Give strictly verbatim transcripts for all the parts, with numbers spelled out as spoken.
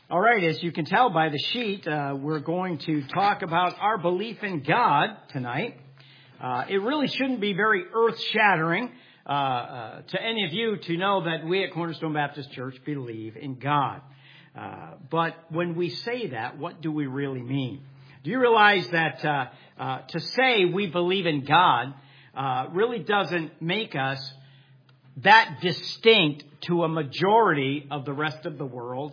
All right, as you can tell by the sheet, uh, we're going to talk about our belief in God tonight. Uh, it really shouldn't be very earth-shattering uh, uh, to any of you to know that we at Cornerstone Baptist Church believe in God. Uh, but when we say that, what do we really mean? Do you realize that uh, uh, to say we believe in God uh, really doesn't make us that distinct to a majority of the rest of the world?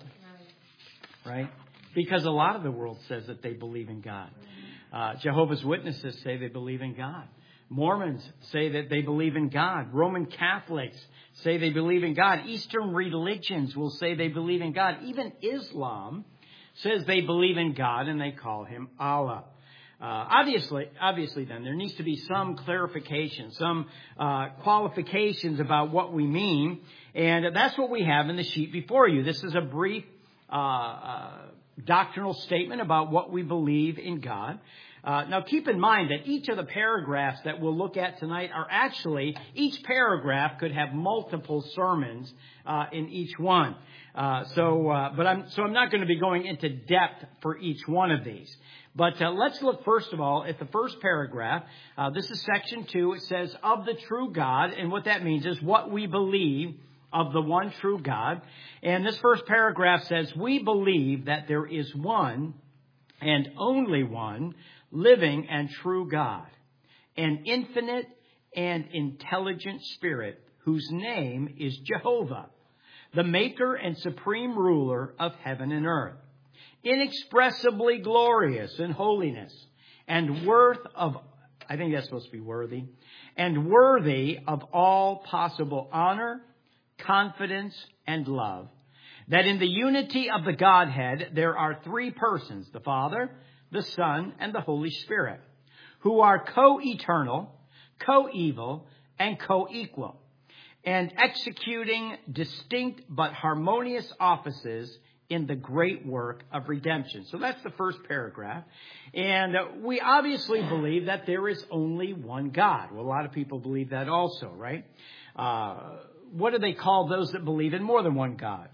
Right? Because a lot of the world says that they believe in God. Uh, Jehovah's Witnesses say they believe in God. Mormons say that they believe in God. Roman Catholics say they believe in God. Eastern religions will say they believe in God. Even Islam says they believe in God and they call him Allah. Uh, obviously, obviously then, there needs to be some clarification, some uh, qualifications about what we mean. And that's what we have in the sheet before you. This is a brief Uh, uh, doctrinal statement about what we believe in God. Uh, now, keep in mind that each of the paragraphs that we'll look at tonight are actually, each paragraph could have multiple sermons uh, in each one. Uh, so, uh, but I'm so I'm not going to be going into depth for each one of these. But uh, let's look first of all at the first paragraph. Uh, this is section two. It says, "Of the true God," and what that means is what we believe of the one true God. And this first paragraph says, "We believe that there is one and only one living and true God, an infinite and intelligent spirit whose name is Jehovah, the maker and supreme ruler of heaven and earth, inexpressibly glorious in holiness and worth of, I think that's supposed to be worthy, and worthy of all possible honor, confidence, and love, that in the unity of the Godhead there are three persons, the Father, the Son, and the Holy Spirit, who are co-eternal, co-equal, and co-equal, and executing distinct but harmonious offices in the great work of redemption." So that's the first paragraph. And we obviously believe that there is only one God. Well, a lot of people believe that also, right? Uh, what do they call those that believe in more than one God?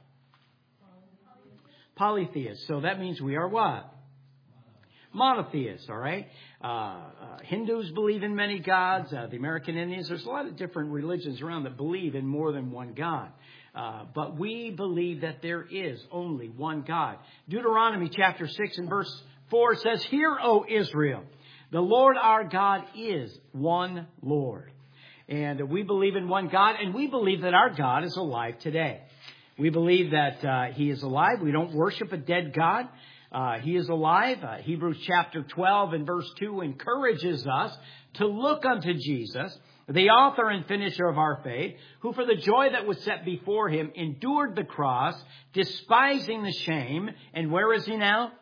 Polytheists. So that means we are what? Monotheists, all right? Uh, uh, Hindus believe in many gods. Uh, the American Indians, there's a lot of different religions around that believe in more than one God. Uh, but we believe that there is only one God. Deuteronomy chapter six and verse four says, "Hear, O Israel, the Lord our God is one Lord." And we believe in one God, and we believe that our God is alive today. We believe that uh, He is alive. We don't worship a dead God. Uh, he is alive. Uh, Hebrews chapter twelve and verse two encourages us to look unto Jesus, the author and finisher of our faith, who for the joy that was set before Him endured the cross, despising the shame. And where is He now?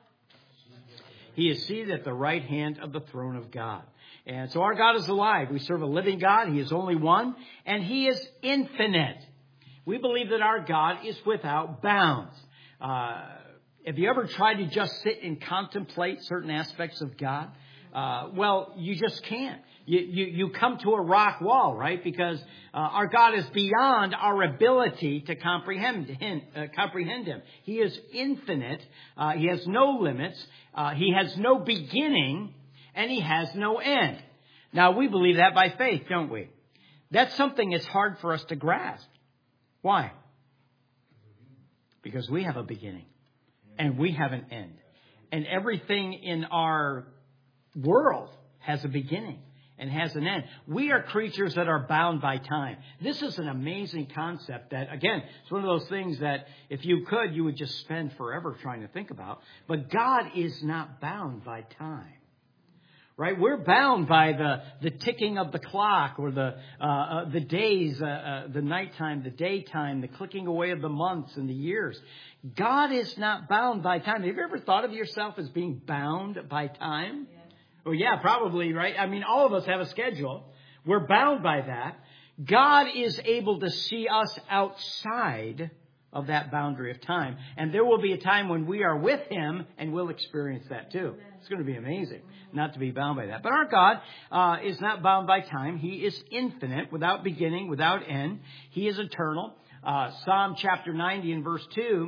He is seated at the right hand of the throne of God. And so our God is alive. We serve a living God. He is only one, and He is infinite. We believe that our God is without bounds. Uh, have you ever tried to just sit and contemplate certain aspects of God? Uh, well, you just can't. You, you, you come to a rock wall, right? Because uh, our God is beyond our ability to comprehend him. Uh, comprehend him. He is infinite. Uh, he has no limits. Uh, he has no beginning. And He has no end. Now, we believe that by faith, don't we? That's something that's hard for us to grasp. Why? Because we have a beginning. And we have an end. And everything in our world has a beginning and has an end. We are creatures that are bound by time. This is an amazing concept that, again, it's one of those things that if you could, you would just spend forever trying to think about. But God is not bound by time. Right? We're bound by the, the ticking of the clock or the uh, uh, the days, uh, uh, the nighttime, the daytime, the clicking away of the months and the years. God is not bound by time. Have you ever thought of yourself as being bound by time? Yeah. Well, yeah, probably, right? I mean, all of us have a schedule. We're bound by that. God is able to see us outside of that boundary of time. And there will be a time when we are with Him and we'll experience that too. It's going to be amazing not to be bound by that. But our God uh, is not bound by time. He is infinite, without beginning, without end. He is eternal. Uh, Psalm chapter ninety and verse two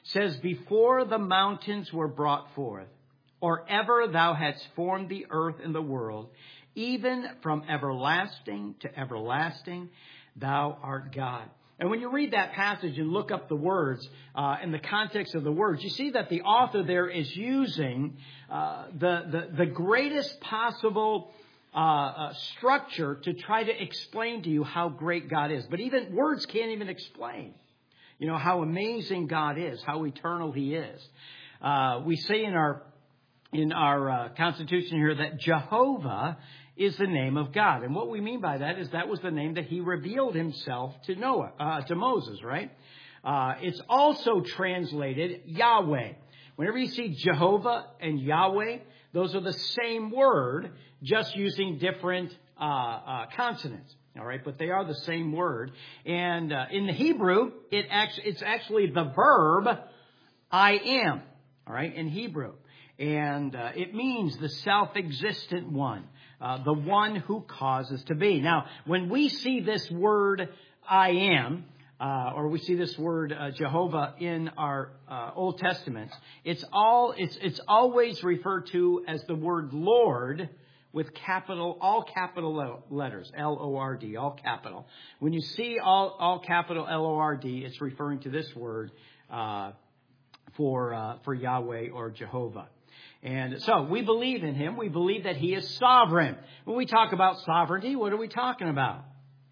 says, before the mountains were brought forth, or ever thou hadst formed the earth and the world, even from everlasting to everlasting, thou art God. And when you read that passage and look up the words uh, in the context of the words, you see that the author there is using uh, the, the, the greatest possible uh, uh, structure to try to explain to you how great God is. But even words can't even explain, you know, how amazing God is, how eternal He is. Uh, we say in our in our uh, Constitution here that Jehovah is the name of God. And what we mean by that is that was the name that He revealed Himself to Noah, uh, to Moses, right? Uh, it's also translated Yahweh. Whenever you see Jehovah and Yahweh, those are the same word, just using different uh, uh, consonants. All right, but they are the same word. And uh, in the Hebrew, it actually it's actually the verb I am. All right, in Hebrew. And uh, it means the self-existent one, uh, the one who causes to be. Now, when we see this word I am, uh, or we see this word uh, Jehovah in our uh, Old Testaments, it's all it's it's always referred to as the word Lord with capital, all capital letters, L O R D, all capital. When you see all all capital L O R D, it's referring to this word uh, for uh, for Yahweh or Jehovah. And so we believe in Him. We believe that He is sovereign. When we talk about sovereignty, what are we talking about?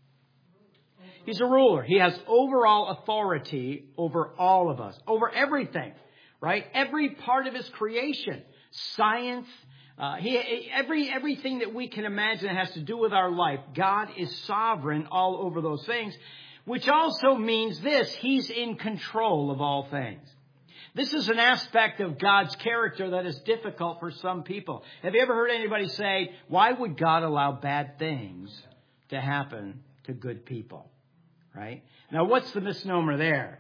He's a ruler. He has overall authority over all of us, over everything, right? Every part of His creation, science, uh, he, every everything that we can imagine that has to do with our life. God is sovereign all over those things, which also means this: He's in control of all things. This is an aspect of God's character that is difficult for some people. Have you ever heard anybody say, why would God allow bad things to happen to good people? Right? Now, what's the misnomer there?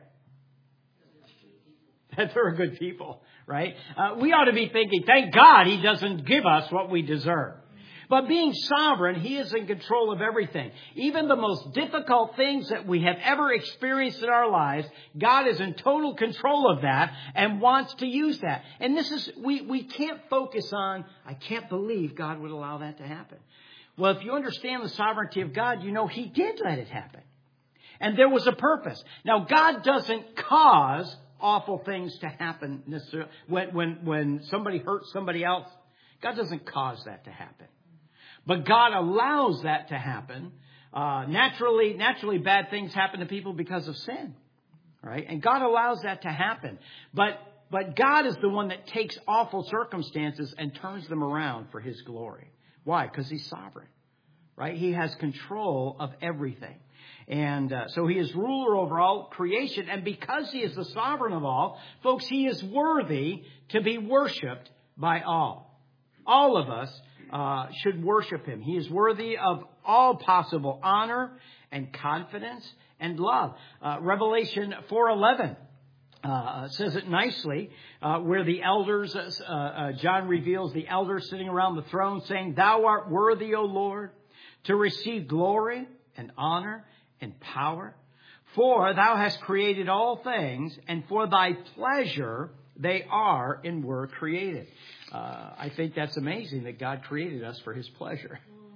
That they're good people, right? Uh, we ought to be thinking, thank God He doesn't give us what we deserve. But being sovereign, He is in control of everything. Even the most difficult things that we have ever experienced in our lives, God is in total control of that and wants to use that. And this is, we, we can't focus on, I can't believe God would allow that to happen. Well, if you understand the sovereignty of God, you know He did let it happen. And there was a purpose. Now, God doesn't cause awful things to happen necessarily. When, when, when somebody hurts somebody else, God doesn't cause that to happen. But God allows that to happen. Uh, naturally, naturally, bad things happen to people because of sin, right? And God allows that to happen. But but God is the one that takes awful circumstances and turns them around for His glory. Why? Because He's sovereign, right? He has control of everything. And uh, so He is ruler over all creation. And because He is the sovereign of all, folks, He is worthy to be worshipped by all. All of us Uh, should worship Him. He is worthy of all possible honor and confidence and love. Uh, Revelation four eleven uh, says it nicely, uh, where the elders, uh, uh, John reveals the elders sitting around the throne saying, Thou art worthy, O Lord, to receive glory and honor and power. For Thou hast created all things, and for Thy pleasure they are and were created. Uh, I think that's amazing that God created us for His pleasure.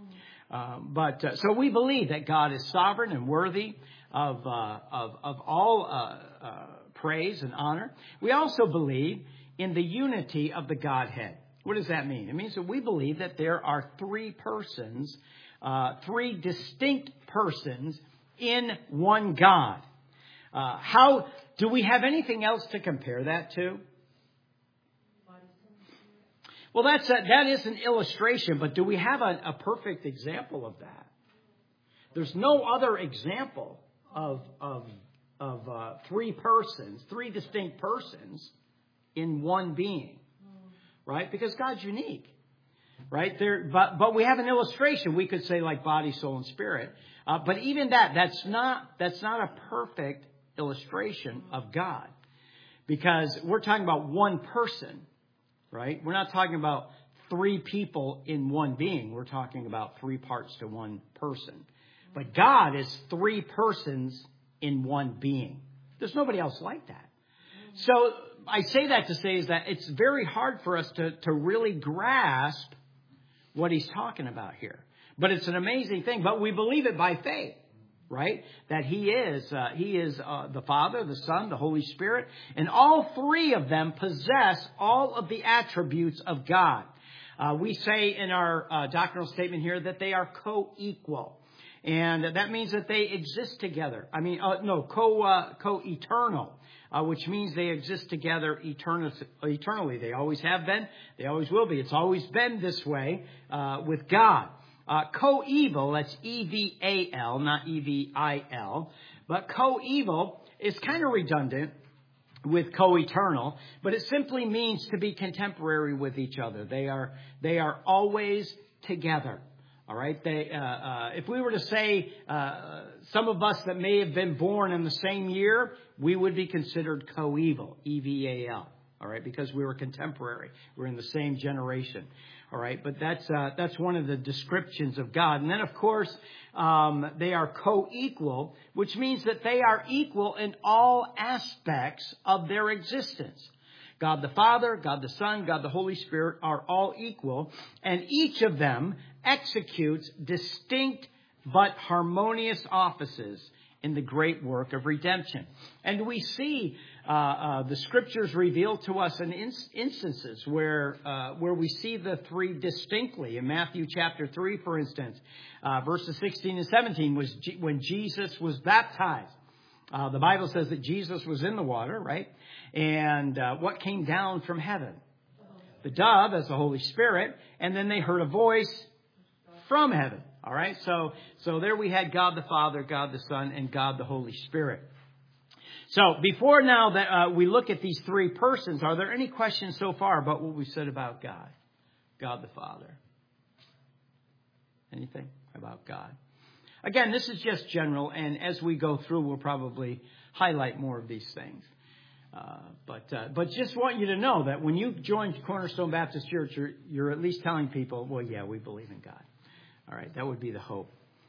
Um, but uh, so we believe that God is sovereign and worthy of uh, of, of all uh, uh, praise and honor. We also believe in the unity of the Godhead. What does that mean? It means that we believe that there are three persons, uh, three distinct persons in one God. Uh, how do we have anything else to compare that to? Well, that's a, that is an illustration, but do we have a, a perfect example of that? There's no other example of of of uh, three persons, three distinct persons in one being, right? Because God's unique, right? There, but but we have an illustration. We could say like body, soul, and spirit. Uh, but even that, that's not that's not a perfect illustration of God, because we're talking about one person. Right? We're not talking about three people in one being. We're talking about three parts to one person. But God is three persons in one being. There's nobody else like that. So I say that to say is that it's very hard for us to, to really grasp what he's talking about here. But it's an amazing thing. But we believe it by faith, right? That he is, uh, he is uh, the Father, the Son, the Holy Spirit. And all three of them possess all of the attributes of God. Uh, we say in our uh, doctrinal statement here that they are co-equal. And that means that they exist together. I mean, uh, no, co, uh, co-eternal. Uh, which means they exist together etern- eternally. They always have been. They always will be. It's always been this way uh, with God. Uh, co-eval, that's E V A L, not E V I L. But co-eval is kind of redundant with co-eternal, but it simply means to be contemporary with each other. They are they are always together. All right. They, uh, uh, if we were to say uh, some of us that may have been born in the same year, we would be considered co-eval, E V A L. All right, because we were contemporary, we're in the same generation. All right, but that's uh, that's one of the descriptions of God. And then, of course, um, they are co-equal, which means that they are equal in all aspects of their existence. God the Father, God the Son, God the Holy Spirit are all equal, and each of them executes distinct but harmonious offices in the great work of redemption. And we see uh, uh, the Scriptures reveal to us in ins- instances where uh, where we see the three distinctly. In Matthew chapter three, for instance, uh, verses sixteen and seventeen, was G- when Jesus was baptized. Uh, the Bible says that Jesus was in the water, right? And uh, what came down from heaven? The dove as the Holy Spirit. And then they heard a voice from heaven. All right. So, so there we had God the Father, God the Son, and God the Holy Spirit. So before now that uh, we look at these three persons, are there any questions so far about what we said about God? God the Father. Anything about God? Again, this is just general, and as we go through, we'll probably highlight more of these things. Uh, but uh, but just want you to know that when you join Cornerstone Baptist Church, you're, you're at least telling people, well, yeah, we believe in God. All right, that would be the hope.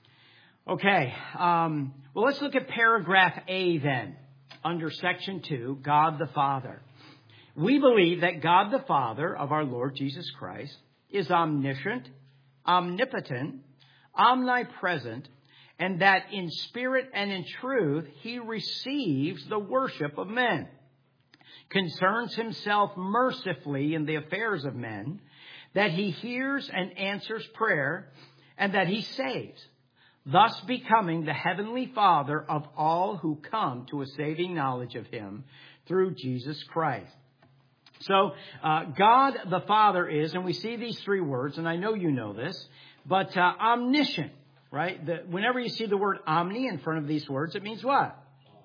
Okay, um, well, let's look at paragraph A then, under section two, God the Father. We believe that God the Father of our Lord Jesus Christ is omniscient, omnipotent, omnipresent, and that in spirit and in truth, he receives the worship of men, concerns himself mercifully in the affairs of men, that he hears and answers prayer, and that he saves, thus becoming the heavenly Father of all who come to a saving knowledge of him through Jesus Christ. So, uh, God the Father is, and we see these three words, and I know you know this, but uh, omniscient. Right? The, whenever you see the word omni in front of these words, it means what?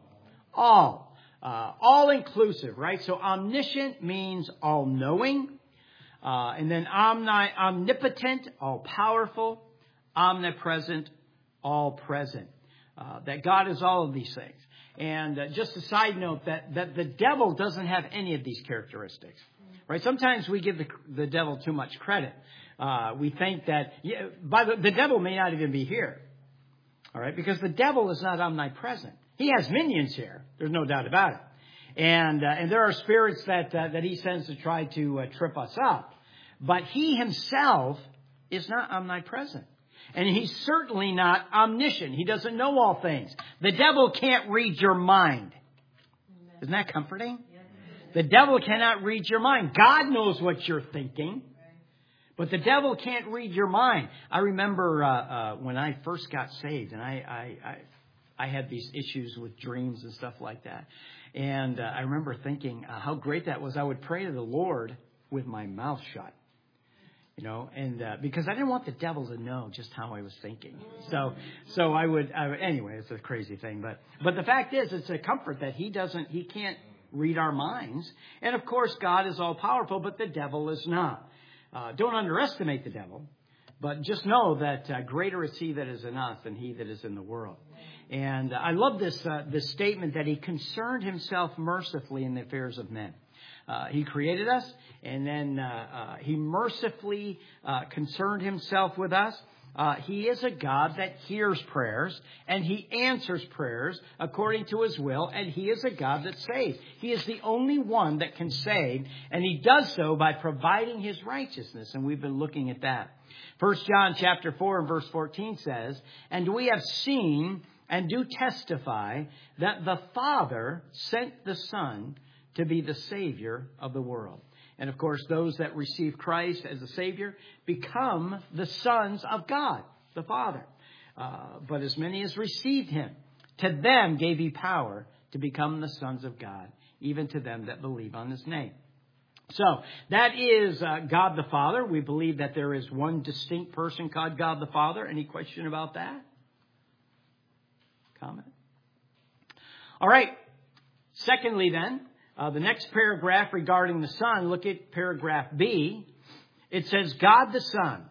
All. Uh, all-inclusive, right? So omniscient means all-knowing. Uh, and then omni, omnipotent, all-powerful. Omnipresent, all-present. Uh, that God is all of these things. And uh, just a side note, that, that the devil doesn't have any of these characteristics. Right? Sometimes we give the, the devil too much credit. Uh, we think that, yeah, by the, the devil may not even be here. All right. Because the devil is not omnipresent. He has minions here. There's no doubt about it. And, uh, and there are spirits that, uh, that he sends to try to uh, trip us up. But he himself is not omnipresent. And he's certainly not omniscient. He doesn't know all things. The devil can't read your mind. Isn't that comforting? The devil cannot read your mind. God knows what you're thinking. But the devil can't read your mind. I remember uh, uh, when I first got saved, and I, I, I, I had these issues with dreams and stuff like that. And uh, I remember thinking uh, how great that was. I would pray to the Lord with my mouth shut, you know, and uh, because I didn't want the devil to know just how I was thinking. So, so I would. I would anyway, it's a crazy thing, but but the fact is, it's a comfort that he doesn't. He can't read our minds. And of course, God is all powerful, but the devil is not. Uh, don't underestimate the devil, but just know that uh, greater is he that is in us than he that is in the world. And uh, I love this uh, this statement that he concerned himself mercifully in the affairs of men. Uh, he created us, and then uh, uh, he mercifully uh, concerned himself with us. Uh, he is a God that hears prayers, and He answers prayers according to His will, and He is a God that saves. He is the only one that can save, and He does so by providing His righteousness, and we've been looking at that. First John chapter four and verse fourteen says, "And we have seen and do testify that the Father sent the Son to be the Savior of the world." And of course, those that receive Christ as a Savior become the sons of God, the Father. Uh, but as many as received Him, to them gave He power to become the sons of God, even to them that believe on His name. So that is uh, God the Father. We believe that there is one distinct person called God the Father. Any question about that? Comment? All right. Secondly, then, Uh, the next paragraph regarding the Son, look at paragraph B. It says, God the Son,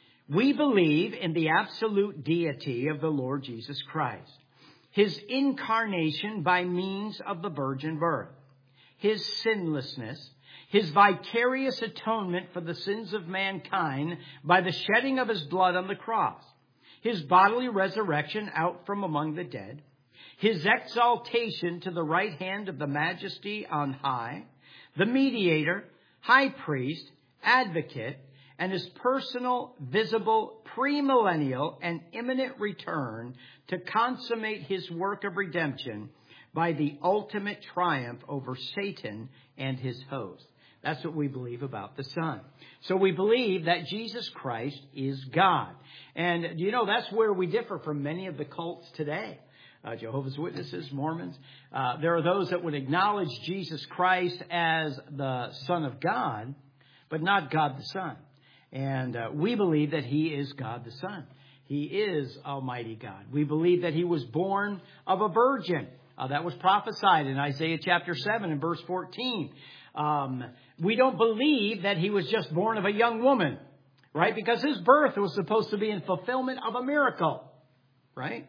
we believe in the absolute deity of the Lord Jesus Christ, His incarnation by means of the virgin birth, His sinlessness, His vicarious atonement for the sins of mankind by the shedding of His blood on the cross, His bodily resurrection out from among the dead, His exaltation to the right hand of the Majesty on high, the mediator, high priest, advocate, and His personal, visible, premillennial, and imminent return to consummate His work of redemption by the ultimate triumph over Satan and his host. That's what we believe about the Son. So we believe that Jesus Christ is God. And, you know, that's where we differ from many of the cults today. Uh, Jehovah's Witnesses, Mormons. Uh, there are those that would acknowledge Jesus Christ as the Son of God, but not God the Son. And uh, we believe that He is God the Son. He is Almighty God. We believe that He was born of a virgin. Uh, that was prophesied in Isaiah chapter seven and verse fourteen. Um, we don't believe that He was just born of a young woman, right? Because His birth was supposed to be in fulfillment of a miracle, right?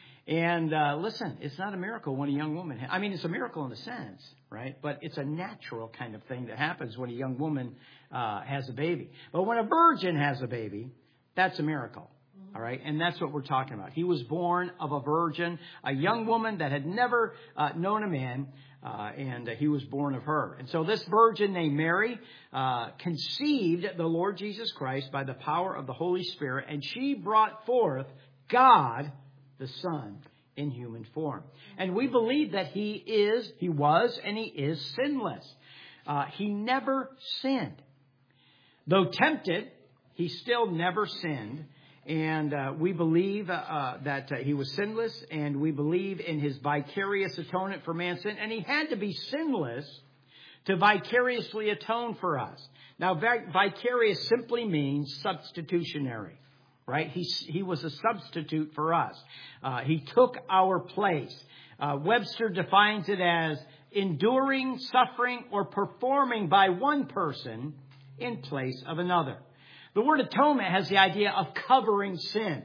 And uh, listen, it's not a miracle when a young woman, ha- I mean, it's a miracle in a sense, right? But it's a natural kind of thing that happens when a young woman uh, has a baby. But when a virgin has a baby, that's a miracle, all right? And that's what we're talking about. He was born of a virgin, a young woman that had never uh, known a man, uh, and uh, He was born of her. And so this virgin named Mary uh, conceived the Lord Jesus Christ by the power of the Holy Spirit, and she brought forth God the Son in human form. And we believe that He is, He was, and He is sinless. Uh, he never sinned. Though tempted, He still never sinned. And uh, we believe uh, uh, that uh, He was sinless, and we believe in His vicarious atonement for man's sin. And He had to be sinless to vicariously atone for us. Now, vic- vicarious simply means substitutionary. Right? He, he was a substitute for us. Uh, he took our place. Uh, Webster defines it as enduring, suffering, or performing by one person in place of another. The word atonement has the idea of covering sin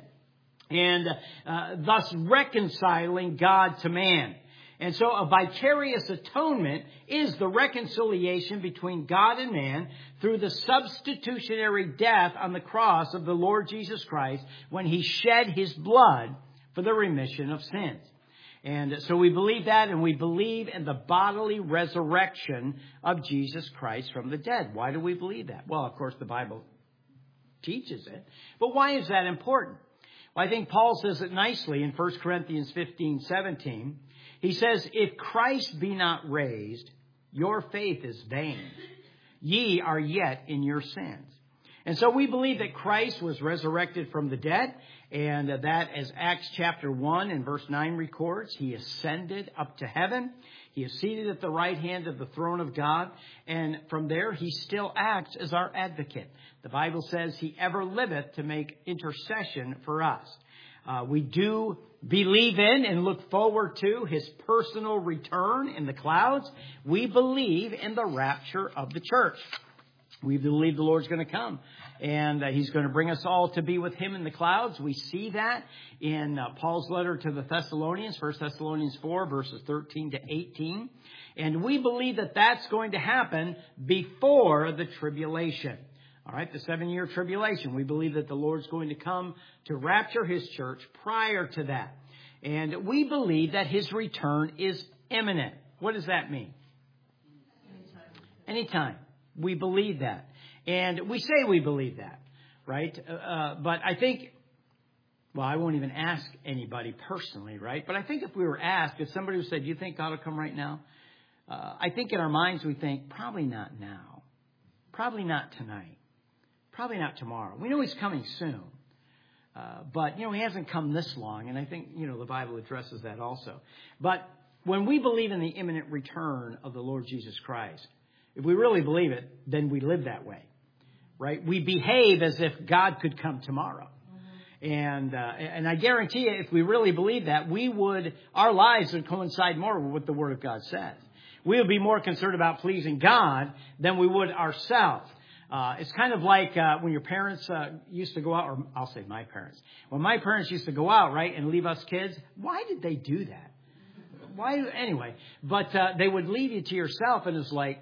and uh, thus reconciling God to man. And so a vicarious atonement is the reconciliation between God and man through the substitutionary death on the cross of the Lord Jesus Christ when He shed His blood for the remission of sins. And so we believe that, and we believe in the bodily resurrection of Jesus Christ from the dead. Why do we believe that? Well, of course, the Bible teaches it. But why is that important? Well, I think Paul says it nicely in First Corinthians fifteen seventeen. He says, if Christ be not raised, your faith is vain. Ye are yet in your sins. And so we believe that Christ was resurrected from the dead, and that, as Acts chapter one and verse nine records, He ascended up to heaven. He is seated at the right hand of the throne of God, and from there He still acts as our advocate. The Bible says He ever liveth to make intercession for us. Uh, we do believe in and look forward to His personal return in the clouds. We believe in the rapture of the church. We believe the Lord's going to come, and uh, He's going to bring us all to be with Him in the clouds. We see that in uh, Paul's letter to the Thessalonians, First Thessalonians four, verses thirteen to eighteen. And we believe that that's going to happen before the tribulation. All right, the seven-year tribulation. We believe that the Lord's going to come to rapture His church prior to that. And we believe that His return is imminent. What does that mean? Anytime. Anytime. We believe that. And we say we believe that, right? Uh, but I think, well, I won't even ask anybody personally, right? But I think if we were asked, if somebody said, do you think God will come right now? Uh, I think in our minds we think, probably not now. Probably not tonight. Probably not tomorrow. We know He's coming soon. Uh, but, you know, He hasn't come this long. And I think, you know, the Bible addresses that also. But when we believe in the imminent return of the Lord Jesus Christ, if we really believe it, then we live that way. Right? We behave as if God could come tomorrow. Mm-hmm. And uh, and I guarantee you, if we really believe that, we would, our lives would coincide more with what the Word of God says. We would be more concerned about pleasing God than we would ourselves. Uh, it's kind of like uh, when your parents uh, used to go out, or I'll say my parents. When my parents used to go out, right, and leave us kids, why did they do that? Why? Anyway, but uh, they would leave you to yourself, and it's like,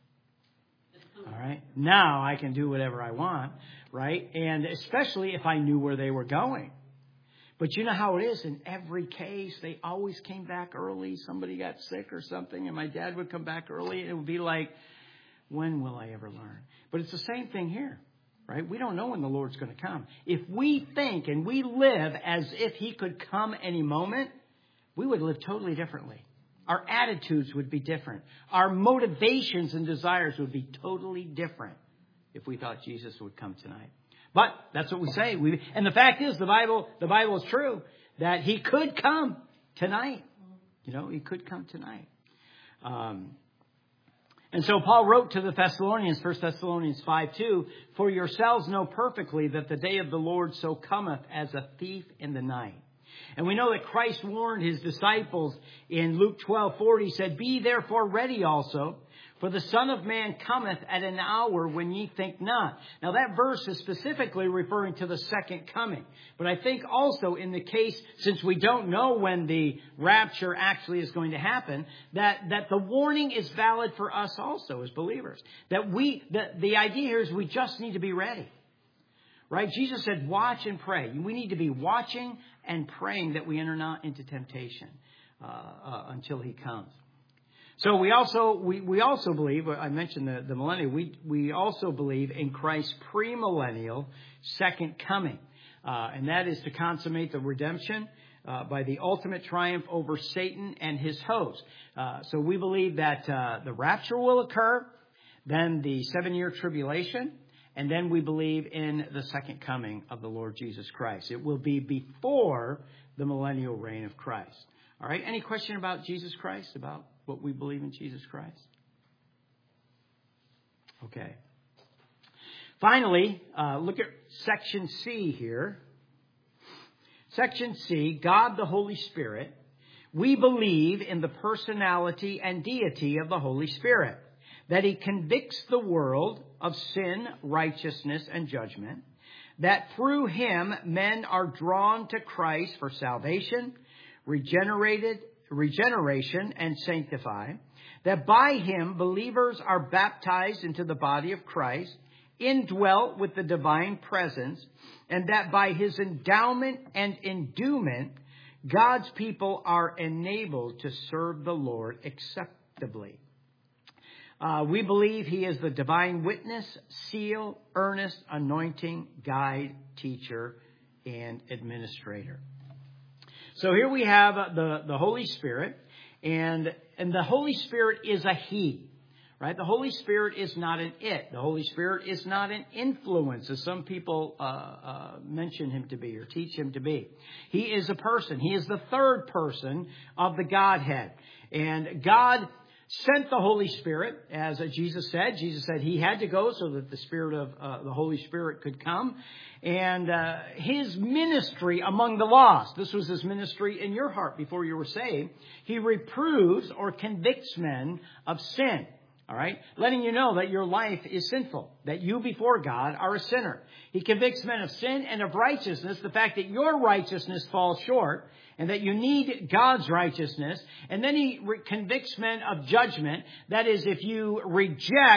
all right, now I can do whatever I want, right? And especially if I knew where they were going. But you know how it is in every case. They always came back early. Somebody got sick or something, and my dad would come back early. And it would be like, when will I ever learn? But it's the same thing here, right? We don't know when the Lord's going to come. If we think and we live as if He could come any moment, we would live totally differently. Our attitudes would be different. Our motivations and desires would be totally different if we thought Jesus would come tonight. But that's what we say. We, and the fact is, the Bible, the Bible is true that He could come tonight. You know, He could come tonight. Um, and so Paul wrote to the Thessalonians, First Thessalonians five two, for yourselves know perfectly that the day of the Lord so cometh as a thief in the night. And we know that Christ warned His disciples in Luke twelve forty. He said, be therefore ready also, for the Son of Man cometh at an hour when ye think not. Now that verse is specifically referring to the second coming. But I think also in the case, since we don't know when the rapture actually is going to happen, that, that the warning is valid for us also as believers. That we, the, the idea here is we just need to be ready. Right? Jesus said, watch and pray. We need to be watching and praying that we enter not into temptation uh, uh, until He comes. So we also we, we also believe, I mentioned the, the millennium, we, we also believe in Christ's premillennial second coming. Uh, and that is to consummate the redemption uh, by the ultimate triumph over Satan and his host. Uh, so we believe that uh, the rapture will occur, then the seven-year tribulation, and then we believe in the second coming of the Lord Jesus Christ. It will be before the millennial reign of Christ. All right. Any question about Jesus Christ, about what we believe in Jesus Christ? Okay. Finally, uh, look at section C here. Section C, God the Holy Spirit. We believe in the personality and deity of the Holy Spirit, that He convicts the world of sin, righteousness, and judgment, that through Him men are drawn to Christ for salvation, regenerated, regeneration, and sanctified, that by Him believers are baptized into the body of Christ, indwelt with the divine presence, and that by His endowment and endowment, God's people are enabled to serve the Lord acceptably. Uh, we believe He is the divine witness, seal, earnest, anointing, guide, teacher, and administrator. So here we have the, the Holy Spirit, and, and the Holy Spirit is a He, right? The Holy Spirit is not an it. The Holy Spirit is not an influence, as some people uh, uh, mention Him to be or teach Him to be. He is a person. He is the third person of the Godhead. And God sent the Holy Spirit, as Jesus said. Jesus said He had to go so that the Spirit of uh, the Holy Spirit could come. And uh, His ministry among the lost, this was His ministry in your heart before you were saved. He reproves or convicts men of sin. All right, letting you know that your life is sinful, that you before God are a sinner. He convicts men of sin and of righteousness, the fact that your righteousness falls short and that you need God's righteousness. And then He re- convicts men of judgment. That is, if you reject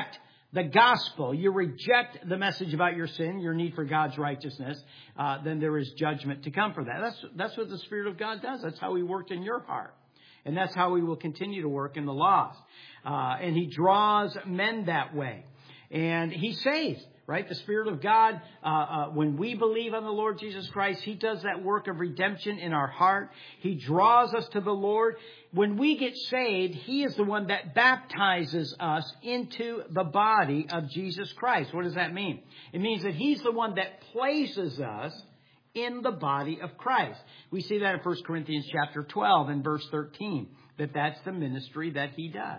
the gospel, you reject the message about your sin, your need for God's righteousness, uh, then there is judgment to come for that. That's, that's what the Spirit of God does. That's how He worked in your heart. And that's how He will continue to work in the lost. Uh, and He draws men that way. And He saves, right? The Spirit of God, uh, uh, when we believe on the Lord Jesus Christ, He does that work of redemption in our heart. He draws us to the Lord. When we get saved, He is the one that baptizes us into the body of Jesus Christ. What does that mean? It means that He's the one that places us in the body of Christ. We see that in First Corinthians chapter twelve and verse thirteen, that that's the ministry that He does.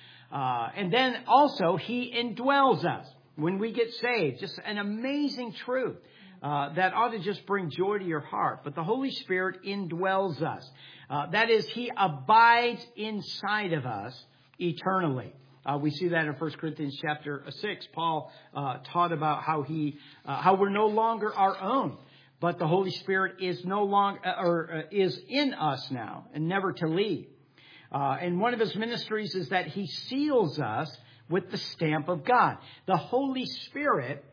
Uh, and then also He indwells us when we get saved. Just an amazing truth uh, that ought to just bring joy to your heart. But the Holy Spirit indwells us. Uh, that is, He abides inside of us eternally. Uh, we see that in First Corinthians chapter six. Paul uh, taught about how he, uh, how we're no longer our own. But the Holy Spirit is no longer, or uh, is in us now, and never to leave. Uh, and one of His ministries is that He seals us with the stamp of God. The Holy Spirit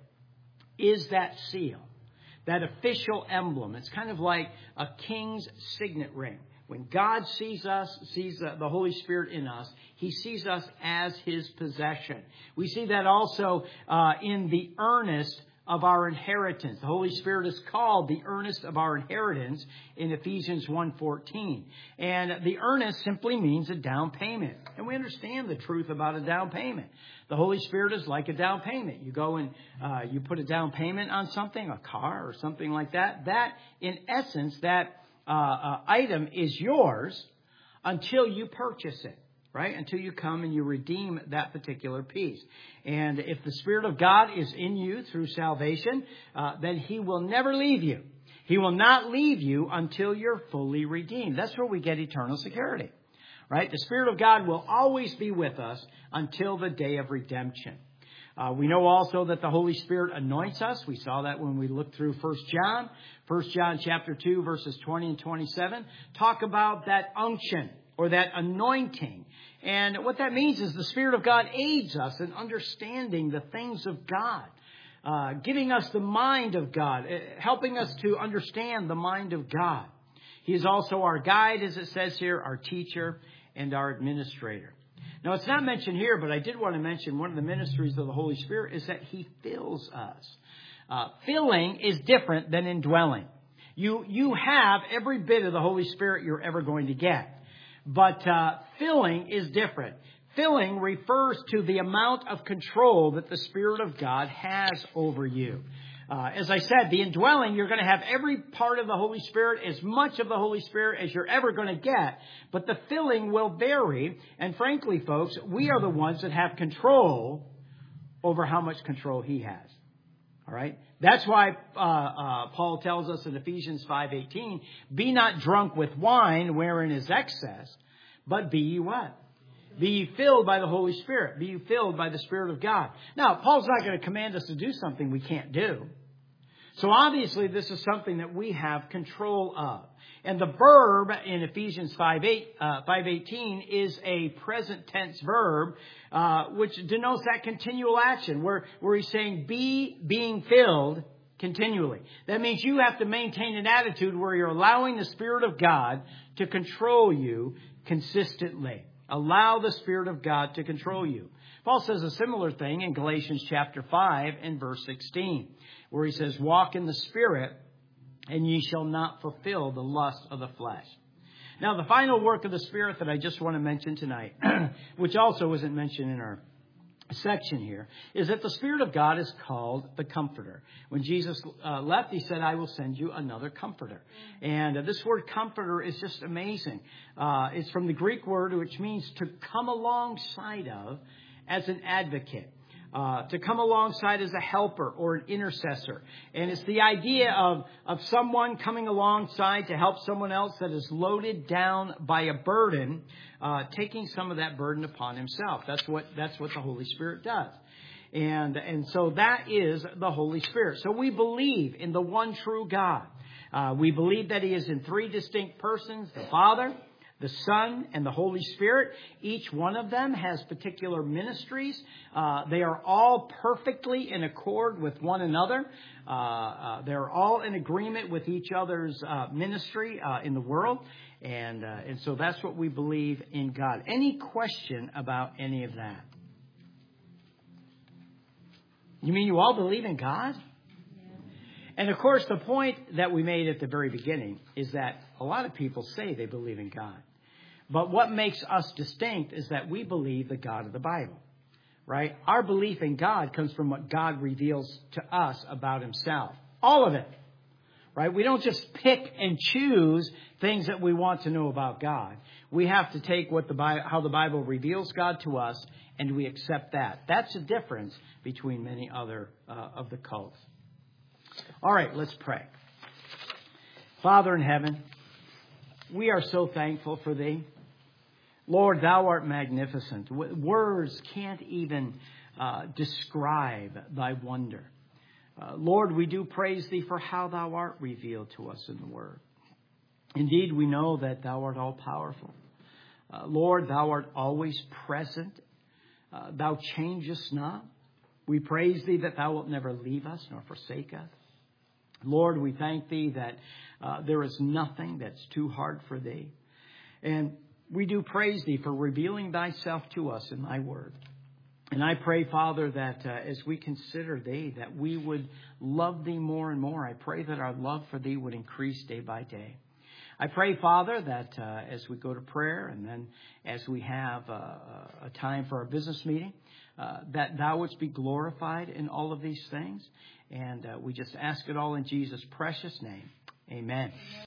is that seal, that official emblem. It's kind of like a king's signet ring. When God sees us, sees the, the Holy Spirit in us, He sees us as His possession. We see that also uh, in the earnest of our inheritance. The Holy Spirit is called the earnest of our inheritance in Ephesians one fourteen. And the earnest simply means a down payment. And we understand the truth about a down payment. The Holy Spirit is like a down payment. You go and uh, you put a down payment on something, a car or something like that. That, in essence, that uh, uh, item is yours until you purchase it. Right? Until you come and you redeem that particular piece. And if the Spirit of God is in you through salvation, uh, then He will never leave you. He will not leave you until you're fully redeemed. That's where we get eternal security. Right? The Spirit of God will always be with us until the day of redemption. Uh, we know also that the Holy Spirit anoints us. We saw that when we looked through First John. First John chapter two, verses twenty and twenty-seven. Talk about that unction, or that anointing. And what that means is the Spirit of God aids us in understanding the things of God, uh, giving us the mind of God, helping us to understand the mind of God. He is also our guide, as it says here, our teacher and our administrator. Now, it's not mentioned here, but I did want to mention one of the ministries of the Holy Spirit is that He fills us. Uh, filling is different than indwelling. You, you have every bit of the Holy Spirit you're ever going to get. But uh, filling is different. Filling refers to the amount of control that the Spirit of God has over you. Uh, as I said, the indwelling, you're going to have every part of the Holy Spirit, as much of the Holy Spirit as you're ever going to get. But the filling will vary. And frankly, folks, we are the ones that have control over how much control He has. All right? That's why uh, uh, Paul tells us in Ephesians five eighteen, be not drunk with wine wherein is excess, but be ye what? Be ye filled by the Holy Spirit. Be ye filled by the Spirit of God. Now, Paul's not going to command us to do something we can't do. So obviously, this is something that we have control of. And the verb in Ephesians five eighteen is a present tense verb, uh, which denotes that continual action, where, where he's saying, be being filled continually. That means you have to maintain an attitude where you're allowing the Spirit of God to control you consistently. Allow the Spirit of God to control you. Paul says a similar thing in Galatians chapter five and verse sixteen, where he says, walk in the Spirit, and ye shall not fulfill the lust of the flesh. Now, the final work of the Spirit that I just want to mention tonight, which also isn't mentioned in our section here, is that the Spirit of God is called the Comforter. When Jesus uh, left, He said, I will send you another Comforter. And uh, this word Comforter is just amazing. Uh, it's from the Greek word, which means to come alongside of as an advocate. Uh, to come alongside as a helper or an intercessor. And it's the idea of, of someone coming alongside to help someone else that is loaded down by a burden, uh, taking some of that burden upon himself. That's what, that's what the Holy Spirit does. And, and so that is the Holy Spirit. So we believe in the one true God. Uh, we believe that He is in three distinct persons, the Father, the Son, and the Holy Spirit. Each one of them has particular ministries. Uh, they are all perfectly in accord with one another. Uh, uh, they're all in agreement with each other's uh, ministry uh, in the world. And, uh, and so that's what we believe in God. Any question about any of that? You mean you all believe in God? And of course, the point that we made at the very beginning is that a lot of people say they believe in God. But what makes us distinct is that we believe the God of the Bible, right? Our belief in God comes from what God reveals to us about himself. All of it, right? We don't just pick and choose things that we want to know about God. We have to take what the Bible, how the Bible reveals God to us, and we accept that. That's the difference between many other uh, of the cults. All right, let's pray. Father in heaven, we are so thankful for thee. Lord, thou art magnificent. Words can't even uh, describe thy wonder. Uh, Lord, we do praise thee for how thou art revealed to us in the word. Indeed, we know that thou art all powerful. Uh, Lord, thou art always present. Uh, thou changest not. We praise thee that thou wilt never leave us nor forsake us. Lord, we thank thee that uh, there is nothing that's too hard for thee. And we do praise thee for revealing thyself to us in thy word. And I pray, Father, that uh, as we consider thee, that we would love thee more and more. I pray that our love for thee would increase day by day. I pray, Father, that uh, as we go to prayer and then as we have uh, a time for our business meeting, uh, that thou wouldst be glorified in all of these things. And uh, we just ask it all in Jesus' precious name. Amen.